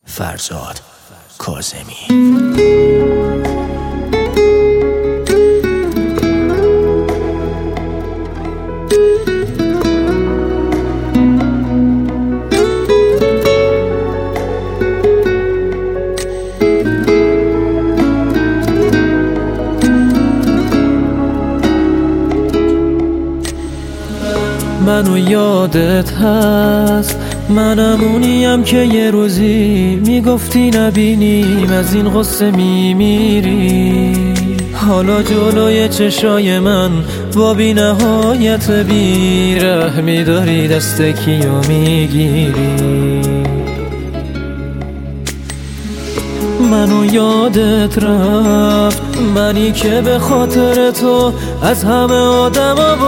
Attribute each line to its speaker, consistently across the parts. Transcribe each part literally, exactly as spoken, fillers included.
Speaker 1: فرزاد کاظمی.
Speaker 2: منو یادت هست، منم اونیم که یه روزی میگفتی نبینیم از این غصه میمیری. حالا جلوی چشای من با بی نهایت بیرحمی داری دست کیو میگیری. منو یادت رفت، منی که به خاطر تو از همه آدما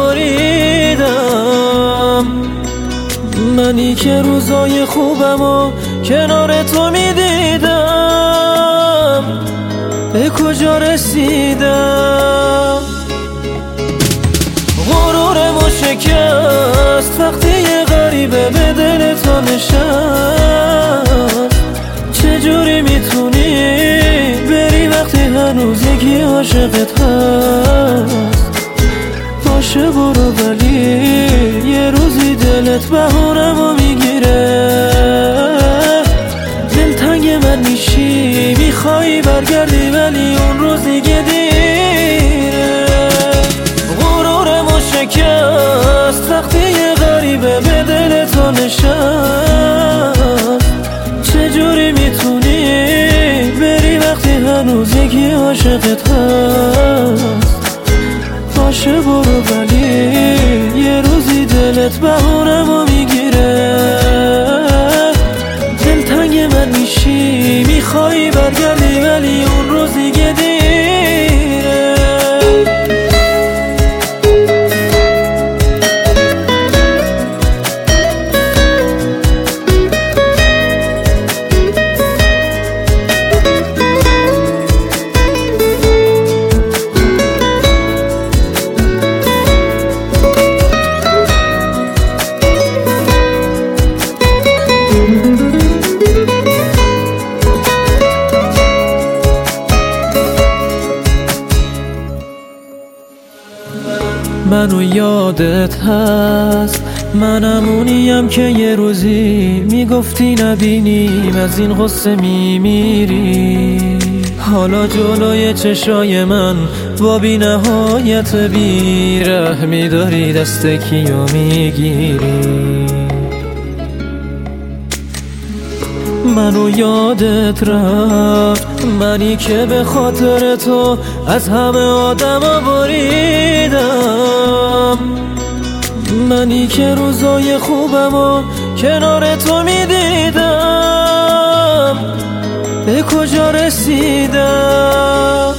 Speaker 2: بریدم، منی که روزای خوبمو کنار تو میدیدم. به کجا رسیدم؟ غرورمو شکست وقتی یه غریبه به دل تو نشست. چجوری میتونی بری وقتی هنوز یکی عاشقت هست؟ باشه برو، ولی یه روزی دلت بهونمو میگیره. دلتنگ من میشی، میخوایی برگردی ولی اون روز دیگه دیره. غرورمو شکست وقتی یه غریبه به دل تو نشست. چجوری میتونی بری وقتی هنوز یکی عاشقت هست؟ باشه برو، ولی یه روزی دلت بهونمو میگیره. دلتنگ من میشی، میخوایی برگردی ولی اون روز دیگه دیره. منو یادت هست، منم اونیم که یه روزی میگفتی نبینیم از این غصه میمیری. حالا جلوی چشای من با بی نهایت بیرحمی داری دست کیو میگیری. منو یادت رفت، منی که به خاطر تو از همه آدما بریدم، منی که روزای خوبمو کنار تو میدیدم. به کجا رسیدم؟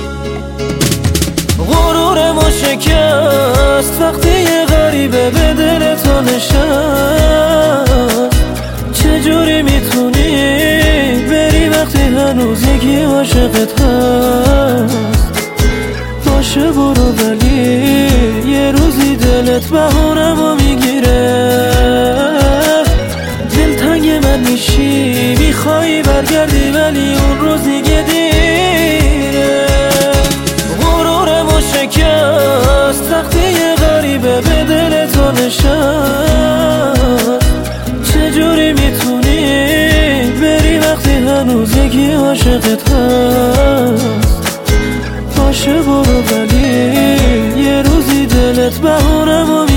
Speaker 2: غرورمو شکست وقتی یه غریبه به دل تو نشست. چجوری میتونی بری وقتی هنوز یکی عاشقت هست؟ باشه برو، ولی یه روزی دلت بهونمو میگیره. دلتنگ من میشی، میخوایی برگردی ولی اون روز دیگه دیره. غرورمو شکست وقتی یه غریبه به دل تو نشست. چجوری میتونی بری وقتی هنوز یکی عاشقت هست؟ باشه برو، ولی یه روزی دلت بهونمو